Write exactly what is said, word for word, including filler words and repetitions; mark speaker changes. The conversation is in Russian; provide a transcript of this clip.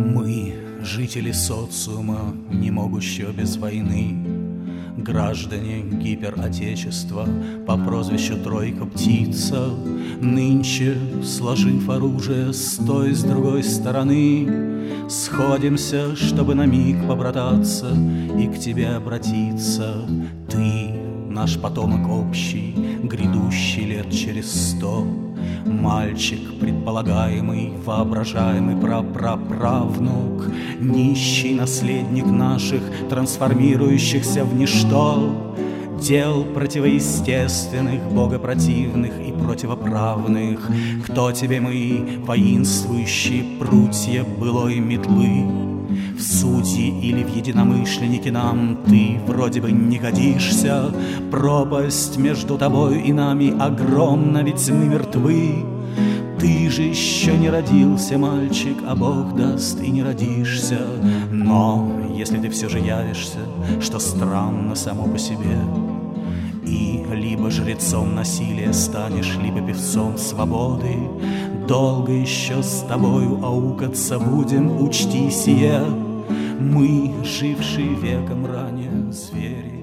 Speaker 1: Мы, жители социума, не могущего без войны, граждане гиперотечества по прозвищу Тройка Птица, нынче, сложив оружие с той, с другой стороны, сходимся, чтобы на миг побрататься и к тебе обратиться. Ты, наш потомок общий, грядущий лет через сто, мальчик, предполагаемый, воображаемый прапраправнук, нищий наследник наших, трансформирующихся в ничто, дел противоестественных, богопротивных и противоправных. Кто тебе мы, воинствующие прутья былой метлы? В судьи или в единомышленники нам ты вроде бы не годишься. Пропасть между тобой и нами огромна, ведь мы мертвы. Ты же еще не родился, мальчик, а Бог даст и не родишься. Но если ты все же явишься, что странно само по себе, и либо жрецом насилия станешь, либо певцом свободы, долго еще с тобою аукаться будем, учти сие. Мы, жившие веком ранее звери,